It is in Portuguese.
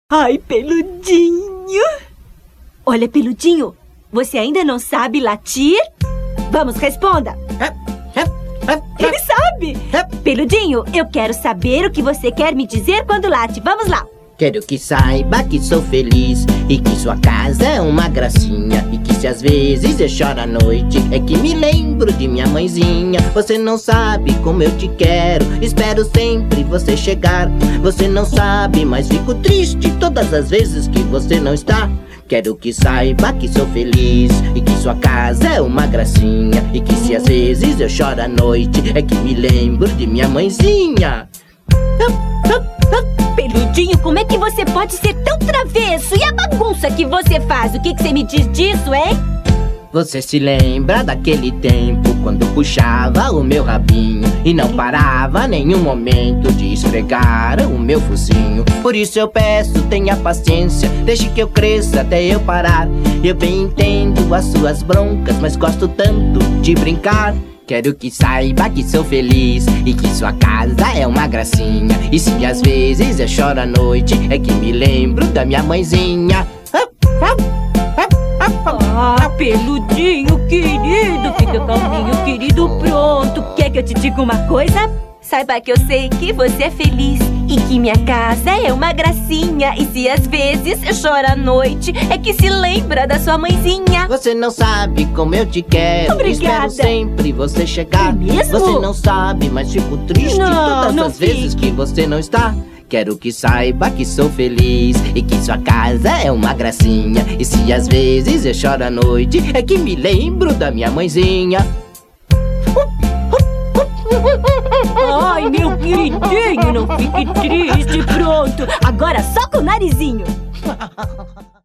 Ai, Peludinho! Olha, Peludinho, você ainda não sabe latir? Vamos, responda! Ele sabe! Peludinho, eu quero saber o que você quer me dizer quando late. Vamos lá! Quero que saiba que sou feliz e que sua casa é uma gracinha, e que se às vezes eu choro à noite é que me lembro de minha mãezinha. Você não sabe como eu te quero, espero sempre você chegar. Você não sabe, mas fico triste todas as vezes que você não está. Quero que saiba que sou feliz e que sua casa é uma gracinha, e que se às vezes eu choro à noite é que me lembro de minha mãezinha. Peludinho, como é que você pode ser tão travesso? E a bagunça que você faz? O que você me diz disso, hein? Você se lembra daquele tempo quando puxava o meu rabinho e não parava nenhum momento de esfregar o meu focinho? Por isso eu peço, tenha paciência, deixe que eu cresça até eu parar. Eu bem entendo as suas broncas, mas gosto tanto de brincar. Quero que saiba que sou feliz e que sua casa é uma gracinha, e se às vezes eu choro à noite é que me lembro da minha mãezinha. Ah, Peludinho, querido, fica calminho, querido, pronto. Quer que eu te diga uma coisa? Saiba que eu sei que você é feliz e que minha casa é uma gracinha, e se às vezes eu choro à noite é que se lembra da sua mãezinha. Você não sabe como eu te quero. Obrigada. Espero sempre você chegar. É mesmo? Você não sabe, mas fico triste todas as fique. vezes que você não está. Quero que saiba que sou feliz e que sua casa é uma gracinha, e se às vezes eu choro à noite é que me lembro da minha mãezinha. Ai, meu queridinho, não fique triste, pronto. Agora só com o narizinho.